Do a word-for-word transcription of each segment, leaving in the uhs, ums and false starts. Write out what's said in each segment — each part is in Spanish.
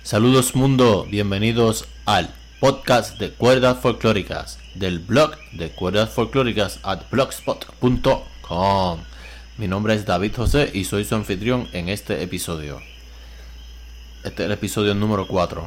Saludos mundo, bienvenidos al podcast de cuerdas folclóricas del blog de cuerdas folclóricas at blogspot punto com. Mi nombre es David José y soy su anfitrión en este episodio. Este es el episodio número cuatro.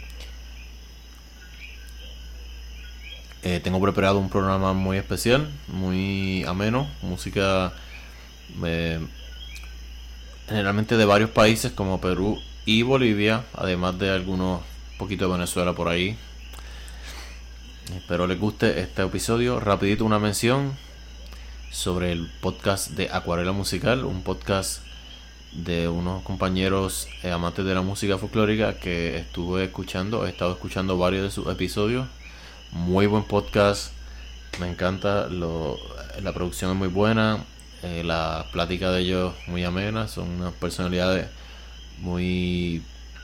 Eh, tengo preparado un programa muy especial, muy ameno, música eh, generalmente de varios países como Perú y Bolivia, además de algunos poquito de Venezuela por ahí. Espero les guste este episodio. Rapidito una mención sobre el podcast de Acuarela Musical, un podcast de unos compañeros eh, amantes de la música folclórica que estuve escuchando, he estado escuchando varios de sus episodios. Muy buen podcast, me encanta, lo, la producción es muy buena, eh, la plática de ellos muy amena, son unas personalidades muy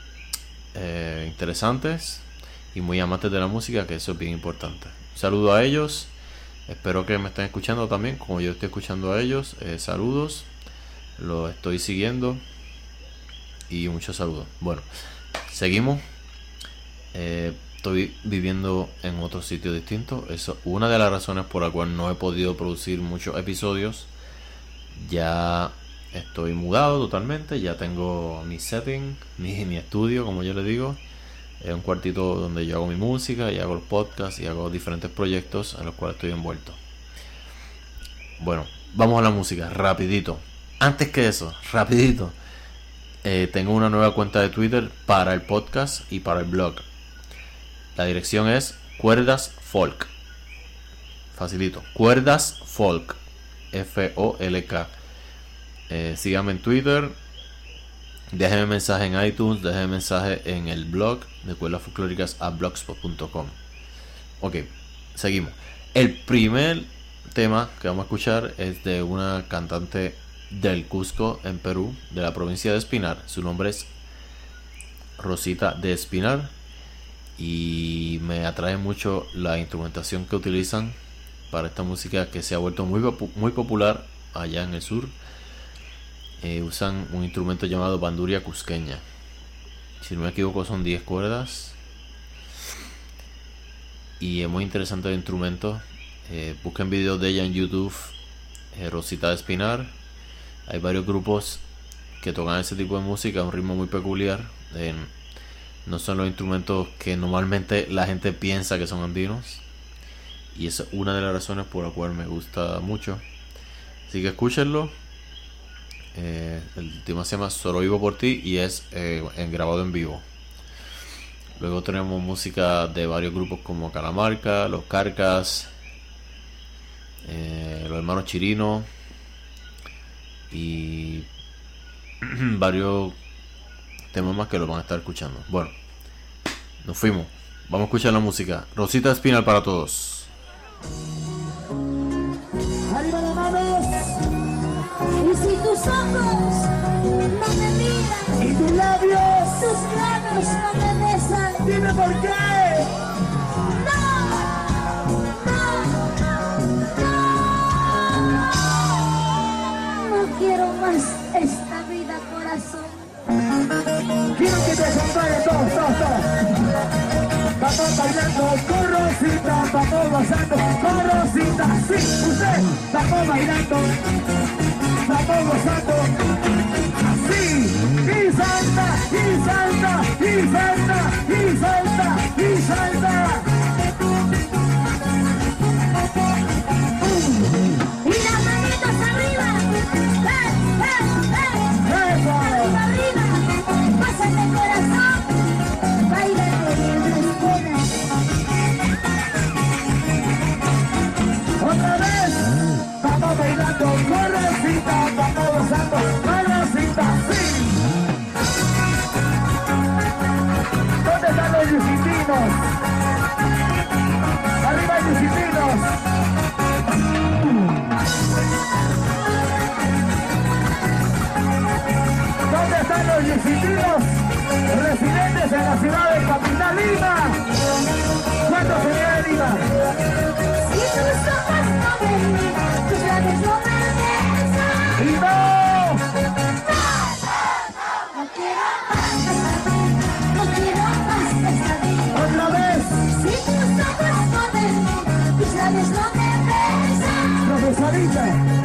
eh, interesantes y muy amantes de la música, que eso es bien importante. Un saludo a ellos, espero que me estén escuchando también como yo estoy escuchando a ellos. Eh, saludos, los estoy siguiendo y muchos saludos. Bueno, seguimos. eh, Estoy viviendo en otro sitio distinto. Eso es una de las razones por la cual no he podido producir muchos episodios. Ya estoy mudado totalmente. Ya tengo mi setting, mi, mi estudio, como yo le digo. Es un cuartito donde yo hago mi música y hago los podcasts y hago diferentes proyectos en los cuales estoy envuelto. Bueno, vamos a la música, rapidito. Antes que eso, rapidito. Eh, tengo una nueva cuenta de Twitter para el podcast y para el blog. La dirección es Cuerdas Folk. Facilito. Cuerdas Folk. F O L K. Eh, síganme en Twitter. Déjenme mensaje en iTunes. Déjenme mensaje en el blog de Cuerdas Folclóricas a blogspot punto com. Ok, seguimos. El primer tema que vamos a escuchar es de una cantante del Cusco, en Perú, de la provincia de Espinar. Su nombre es Rosita de Espinar. Y me atrae mucho la instrumentación que utilizan para esta música, que se ha vuelto muy, muy popular allá en el sur. Eh, usan un instrumento llamado banduria cusqueña. Si no me equivoco son diez cuerdas. Y es muy interesante el instrumento. Eh, busquen videos de ella en YouTube. Eh, Rosita de Espinar. Hay varios grupos que tocan ese tipo de música a un ritmo muy peculiar. En, No son los instrumentos que normalmente la gente piensa que son andinos. Y esa es una de las razones por la cual me gusta mucho. Así que escúchenlo. Eh, el tema se llama Solo Vivo por Ti y es eh, en grabado en vivo. Luego tenemos música de varios grupos como Calamarca, Los Carcas, eh, Los Hermanos Chirinos y varios temas más que lo van a estar escuchando. Bueno, nos fuimos. Vamos a escuchar la música. Rosita Espinar para todos. Arriba las manos. Y si tus ojos no me miran, y tus labios, tus labios no me besan, dime por qué. No, no, no. No quiero más esta vida, corazón. Quiero que te acompañe todos, todos, todos. Vamos bailando con Rosita, vamos gozando con Rosita. Sí, usted, vamos bailando, vamos gozando. Así, y salta, y salta, y salta, y salta, y salta. Uh. Y las manitas arriba. ¡Eh, eh, eh! ¡Eso! ¡Arriba, arriba! ¡Pásate, corazón! ¡Baila en la escuela! ¡Otra vez! ¡Vamos bailando con Rosita! ¡Vamos gozando con Rosita! ¡Sí! ¿Dónde están los yusitinos? ¡Arriba, yusitinos! ¿Dónde están los yusitinos residentes en la ciudad de Capital Lima? ¿Cuántos se vienen de Lima? Si tus ojos no me miran, tus labios no me besan. ¡Y no! No, no, no, no quiero más. dice.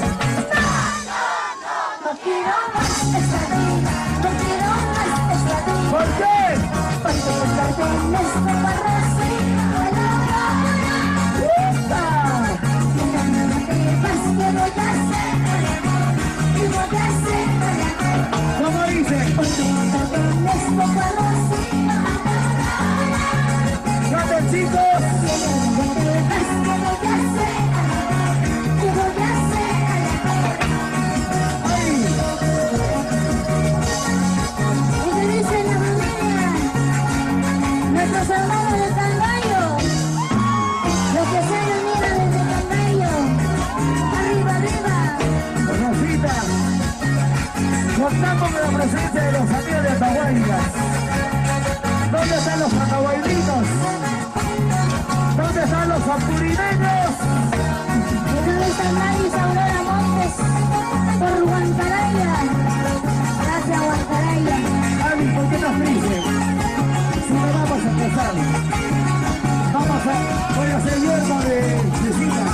No quiero más esta vida, no quiero más esta vida. ¿Por qué? Porque pertenes como rocío a la aurora. ¡Lista! ¿Qué más que voy a hacer? ¿Qué voy a hacer? ¿Cómo dice? Porque pertenes como rocío a la aurora. ¡Canten, chicos! ¿Qué más que voy a hacer? ¿Qué voy a hacer? ¡Ay! Y te dice la familia, nuestros hermanos de Cangallo, los que se han unido desde Cangallo, arriba, arriba. Rosita, contamos con la presencia de los amigos de Atahuaylas. ¿Dónde están los atahuaylitos? ¿Dónde están los apurineños? ¿Y dónde está Maris Aurora Montes? Por Huancaraya. Gracias, Huancaraya. Ari, ¿por qué nos dice? Si no vamos a empezar. Vamos a... Voy a hacer hierba de Cecita.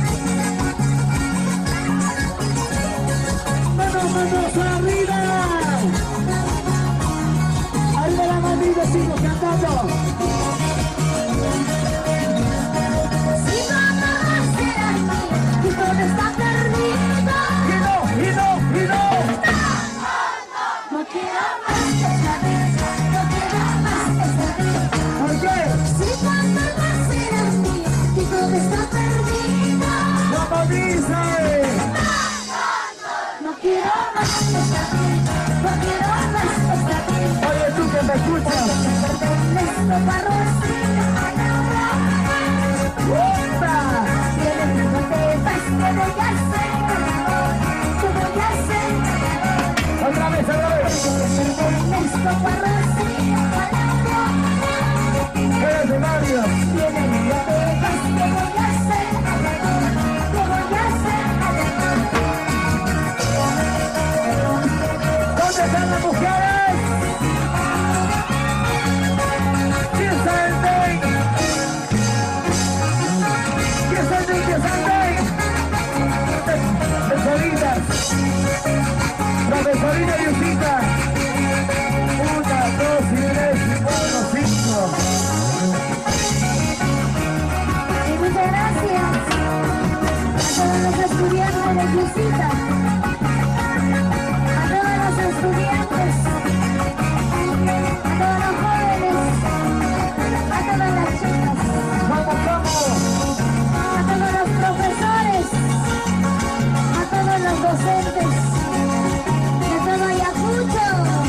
¡Manos, manos arriba! ¡Arriba la manita, chicos, cantando! Si no amas serás mío, y todo está perdido. ¡Y no, y no, y no! No quiero más esta vida, no quiero más esta vida. ¿Por qué? Si cuando amas serás mío, y todo está perdido. ¡Como dice! No quiero más esta vida, no quiero más esta vida. Oye, tú que me escuchas. Pertenezco a Rocío a la aurora. ¡Opa! Tienes que sepas que voy a hacer, que voy a hacer. Otra vez, otra vez. Pertenezco a Rocío a la aurora. Eres de Mario. Tienes que sepas que voy a hacer, que voy a hacer. ¿Dónde están las mujeres? ¿Quién está el day? ¿Quién está el day? ¿Quién está el day? Profesoritas. Profesorita Yusita. Una, dos, y tres, y cuatro, cinco. Y muchas gracias a todos los estudiantes de Yusita, a todos los estudiantes, a todos los jóvenes, a todas las chicas, ¡Vamos, vamos! a todos los profesores, a todos los docentes, de todo Ayacucho.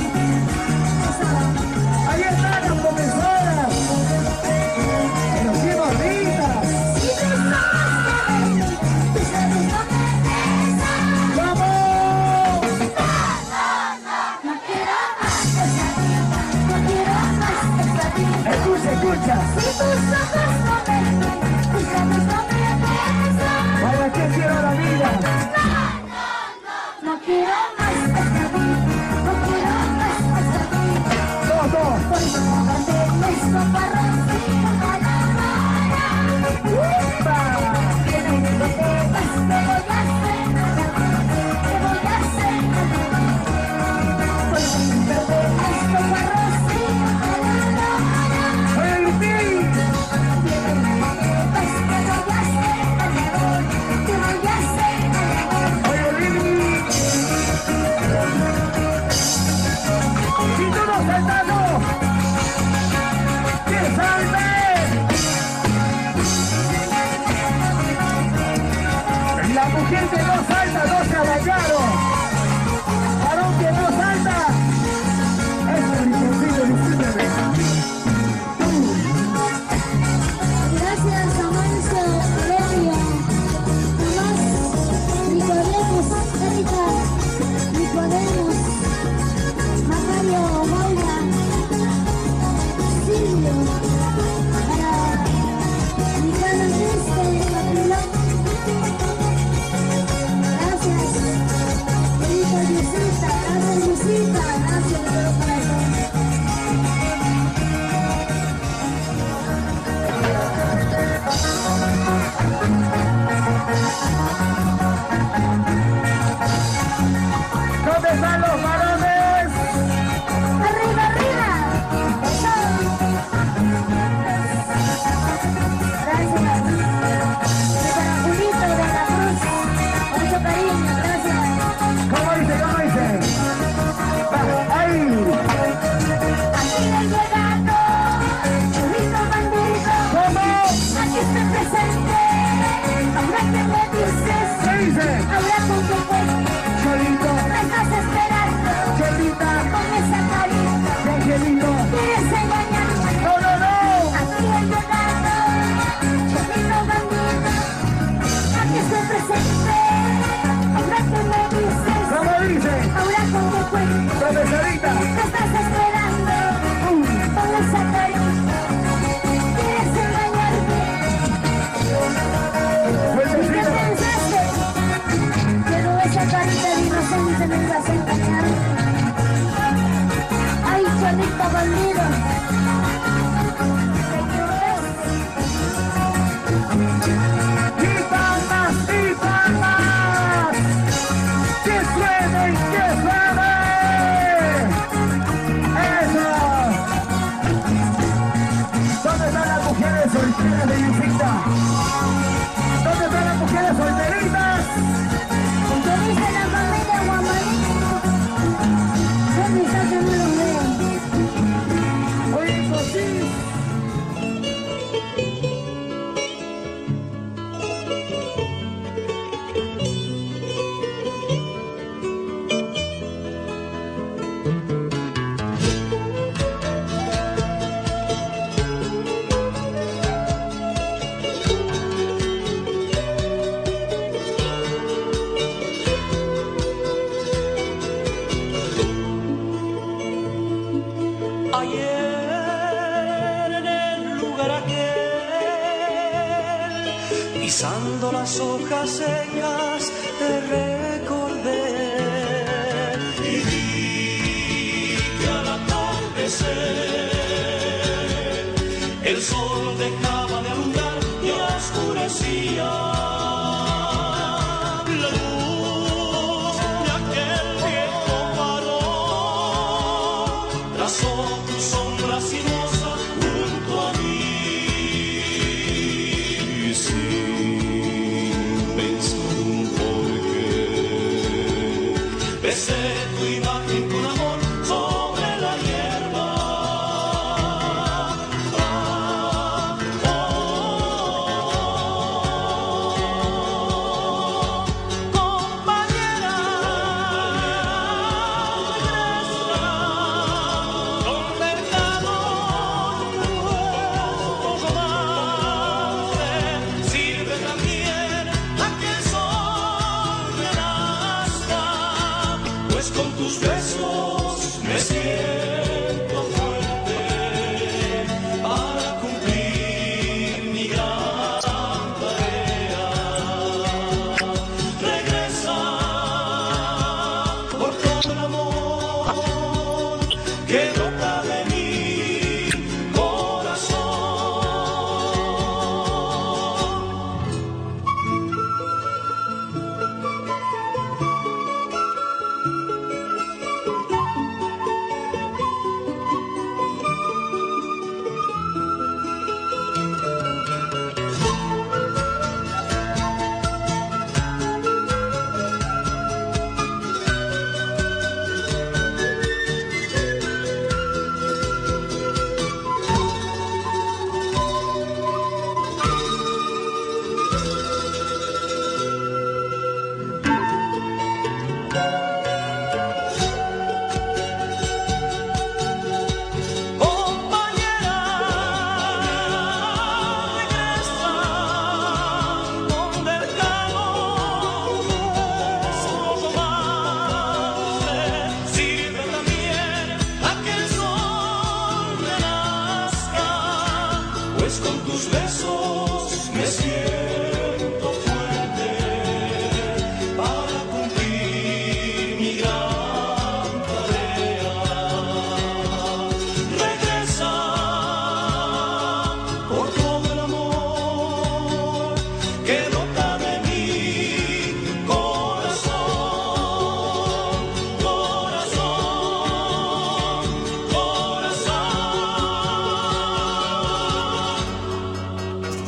¡Ahí están las profesoras! ¡Pero qué bonitas! Si tú sabes que venir, tú sabes lo que piensas. ¡Vamos! No quiero más esta vida, no quiero más esta vida. Escucha, escucha. Si tus ojos no ven, tú sabes lo que piensas. ¿Para qué quiero la vida? No quiero más esta vida, no quiero más esta vida. Dos, dos. Porque no pertenezco a Rocío a la aurora. ¡Upa! Tienes que sepas que voy a hacer, que voy a hacer. Porque no pertenezco a Rocío a la aurora. ¡Oye, Lutín! Tienes que sepas que voy a hacer, que voy a hacer. ¡Oye, Lili! Si tú no saltas, no. ¿Quién salve? esa carita, quieres engañarme. ¿Y qué pensaste? Que con esa carita de inocente me ibas a engañar. Ay, cholito bandido. Y palmas, y palmas. ¡Que suene, que suene! ¡Eso! ¿Dónde están las mujeres solteras de Yupita? ¿Dónde están las mujeres solteritas? ¿Qué dice la familia Guamanito? ¿Dónde está que no los veo? Oye, Cosís. Ayer en el lugar aquel, pisando las hojas secas, te recordé y vi que al atardecer el sol dejaba de alumbrar y oscurecía la luz de aquel viejo farol. Trazó tu sombra sinuosa junto a mí y sin pensar un porqué besé tu imagen con amor sobre la hierba. Ah, oh, compañera, donde el calor de nuestro romance sirve también a que el sol renazca, pues con tus besos me siento fuerte para cumplir mi gran tarea. Regresa por todo el amor que brota de mi corazón. Compañera, regresa donde el calor de nuestro romance sirve también a que el sol renazca, pues con tus besos me siento fuerte para cumplir mi gran tarea. Regresa por todo el amor que brota de mi corazón, corazón, corazón.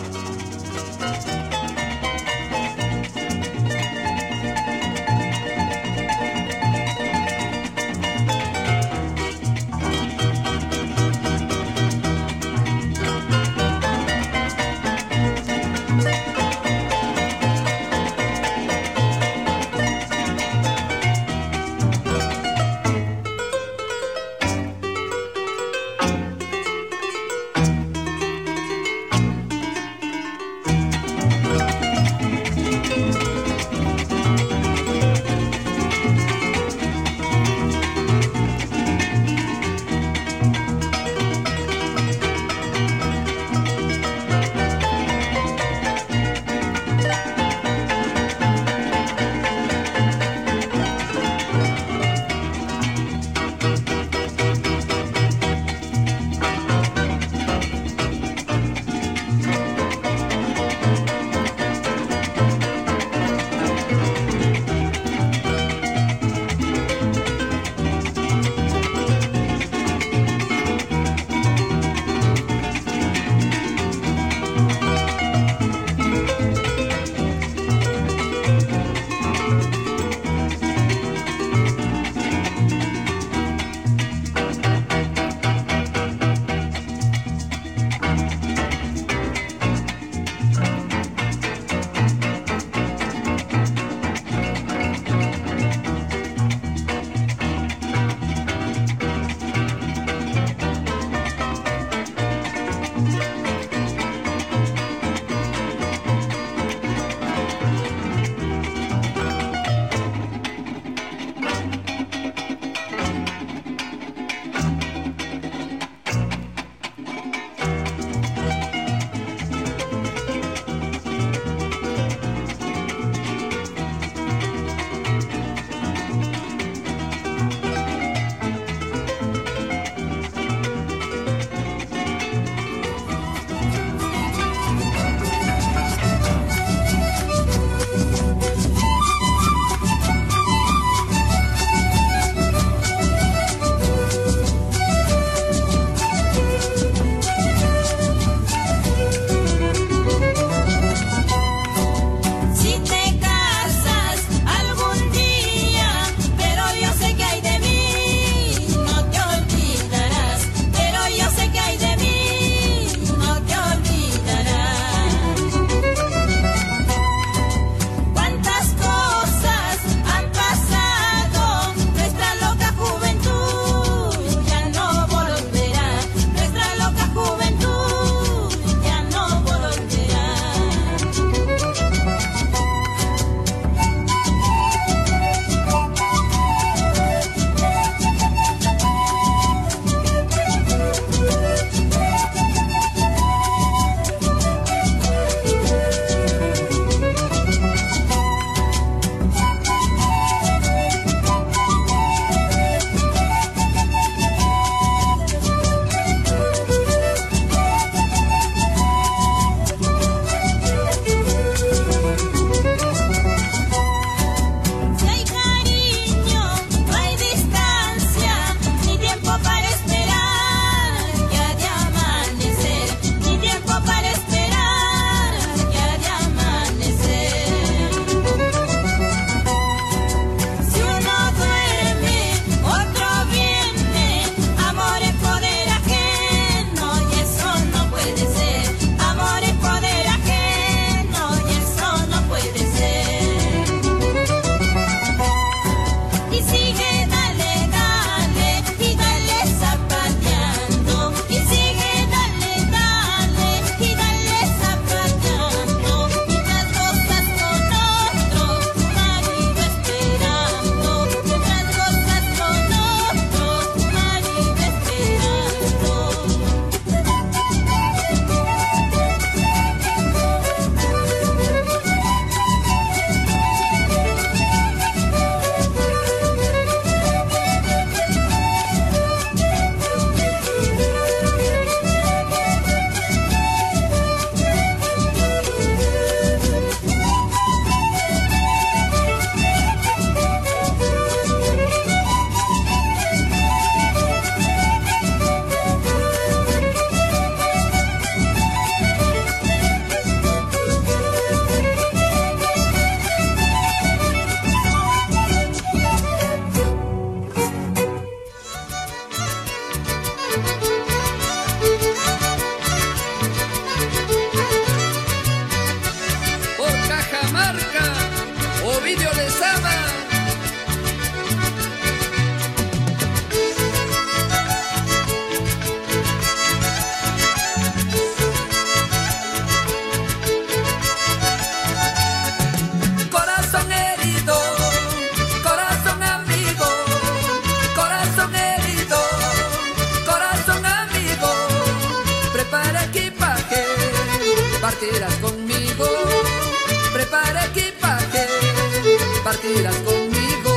partirás conmigo. Prepara equipaje, partirás conmigo.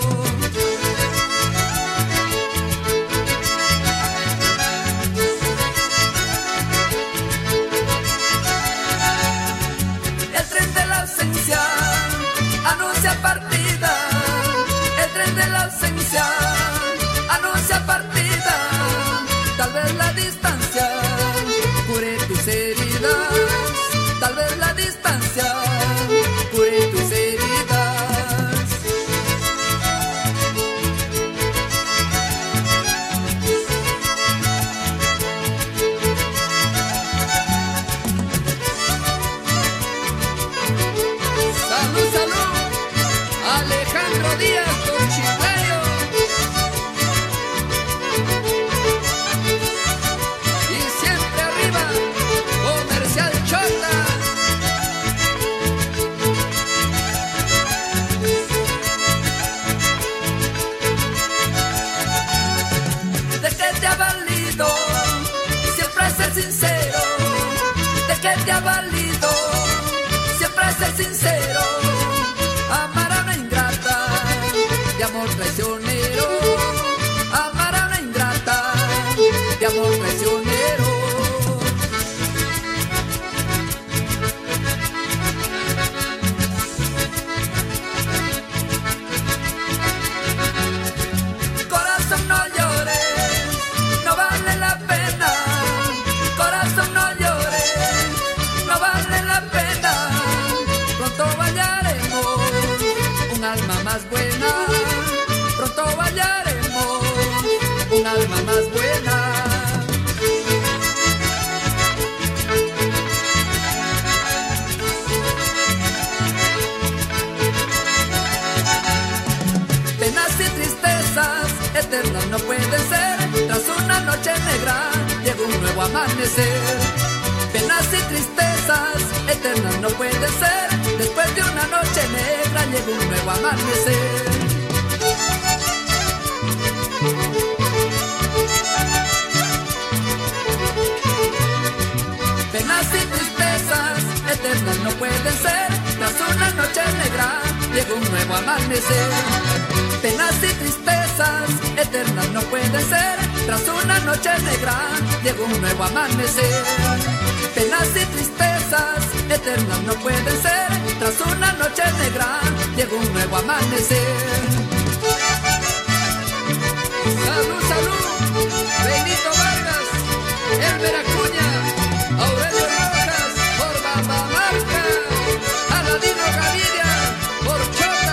El tren de la ausencia anuncia partida. El tren de la ausencia anuncia partida. Tal vez la distancia cure tus heridas. Tal vez la distancia cure tus heridas. Salud, salud, Alejandro Díaz con Chiclayo. Y siempre arriba, Comercial Chota. ¿De qué te ha valido siempre ser sincero? ¿De qué te ha valido siempre ser sincero? Amar a una ingrata, de amor traicionero. Amar a una ingrata, de amor traicionero. Corazón, no llores, no vale la pena. Corazón, no llores, no vale la pena. Pronto hallaremos un alma más buena. Pronto hallaremos un alma más buena. Penas y tristezas eternas no pueden ser. Tras una noche negra llega un nuevo amanecer. Penas y tristezas eternas no pueden ser. Después de una noche negra llega un nuevo amanecer. Penas y tristezas eternas no pueden ser. Tras una noche negra llega un nuevo amanecer. Penas y tristezas eternas no pueden ser. Tras una noche negra llega un nuevo amanecer. Penas y tristezas eternas no pueden ser. Tras una noche negra llega un nuevo amanecer. Salud, salud, Benito Vargas, Elmer Acuña, Aurelio Rojas, por Bambamarca, Aladino Gaviria, por Chota.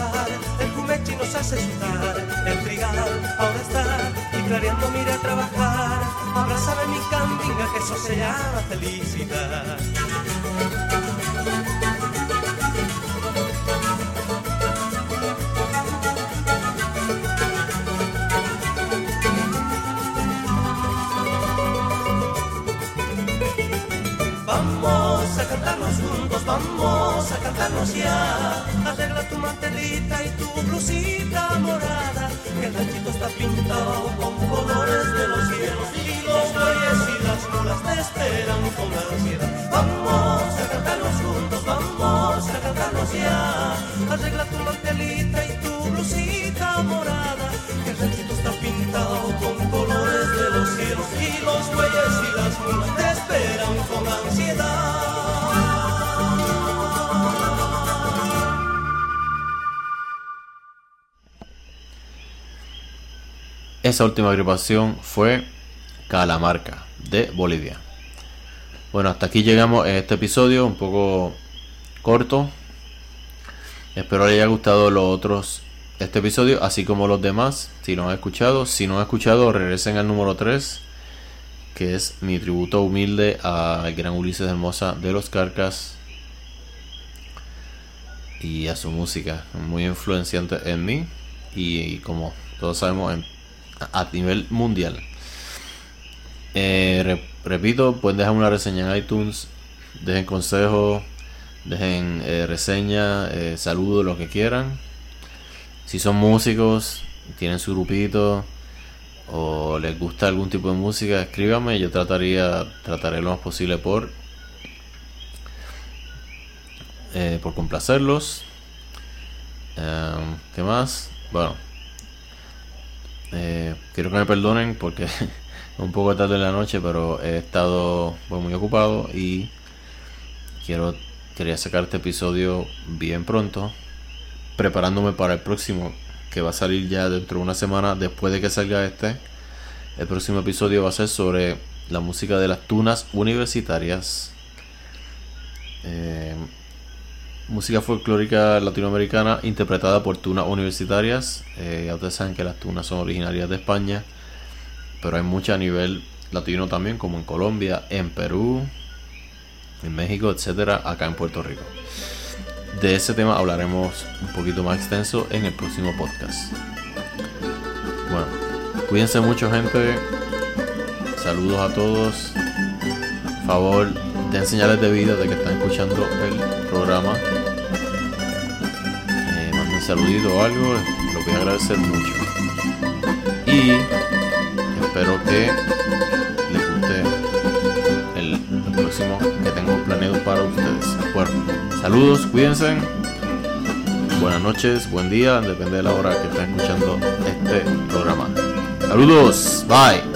pasar, el cumechi nos hace sudar, el trigal ahora está y clareando mira a trabajar. Abrázame mi cambinga, que eso se llama felicidad. Vamos a cantarnos juntos, vamos a cantarnos ya. Arregla tu mantelita y tu blusita morada, que el ranchito está pintado con colores de los cielos y los bueyes y las mulas te esperan con ansiedad. Vamos a cantarnos juntos, vamos a cantarnos ya. Arregla tu mantelita y tu blusita morada, que el ranchito está pintado con colores de los cielos y los bueyes y las mulas te esperan con ansiedad. Esa última agrupación fue Calamarca, de Bolivia. Bueno, hasta aquí llegamos en este episodio, un poco corto. Espero les haya gustado los otros, este episodio, así como los demás, si no han escuchado. Si no han escuchado, regresen al número tres, que es mi tributo humilde al gran Ulises Hermosa de los Carcas y a su música, muy influenciante en mí y, y como todos sabemos, en, a nivel mundial. Eh, re, repito, pueden dejar una reseña en iTunes, dejen consejos, dejen eh, reseña, eh, saludos, lo que quieran. Si son músicos, tienen su grupito o les gusta algún tipo de música, escríbanme. Yo trataría trataré lo más posible por eh, por complacerlos. Um, ¿Qué más? Bueno, eh, quiero que me perdonen porque es un poco tarde en la noche, pero he estado pues, muy ocupado y quiero quería sacar este episodio bien pronto, preparándome para el próximo, que va a salir ya dentro de una semana después de que salga este. El próximo episodio va a ser sobre la música de las tunas universitarias, eh, música folclórica latinoamericana interpretada por tunas universitarias. Eh, ya ustedes saben que las tunas son originarias de España, pero hay muchas a nivel latino también, como en Colombia, en Perú, en México, etcétera, acá en Puerto Rico. De ese tema hablaremos un poquito más extenso en el próximo podcast. Bueno, cuídense mucho, gente. Saludos a todos. Por favor, den señales de vida de que están escuchando el programa. Eh, manden un saludito o algo, lo voy a agradecer mucho. Y espero que les guste el, el próximo que tengo planeado para ustedes. Bueno, saludos, cuídense. Buenas noches, buen día, depende de la hora que estén escuchando este programa. Saludos, bye.